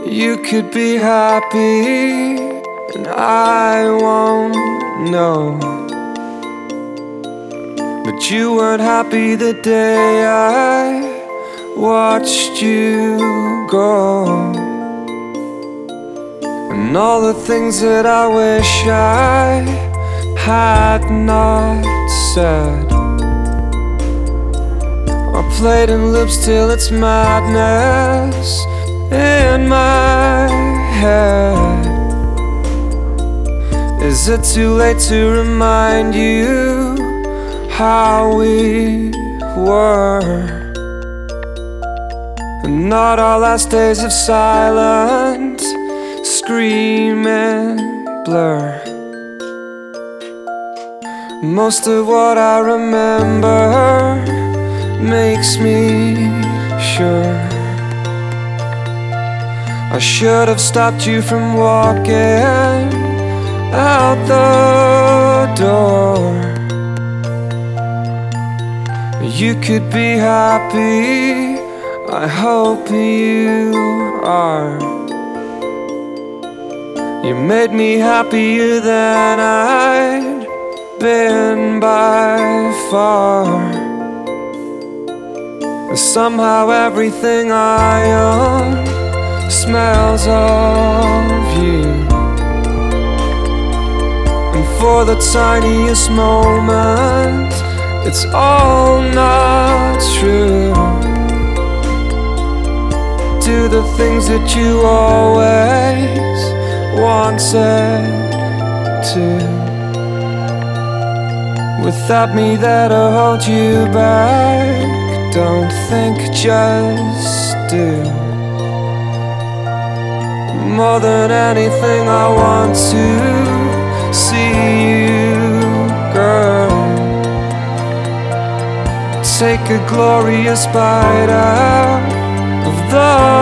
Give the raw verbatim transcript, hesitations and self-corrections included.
You could be happy and I won't know, but you weren't happy the day I watched you go. And all the things that I wish I had not said are played in loops till it's madness in my head. Is it too late to remind you how we were? And not our last days of silence scream and blur. Most of what I remember makes me sure I should have stopped you from walking out the door. You could be happy, I hope you are. You made me happier than I'd been by far. Somehow everything I own smells of you. And for the tiniest moment, it's all not true. Do the things that you always wanted to. Without me there to hold you back, don't think, just do. More than anything I want to see you, girl. Take a glorious bite out of the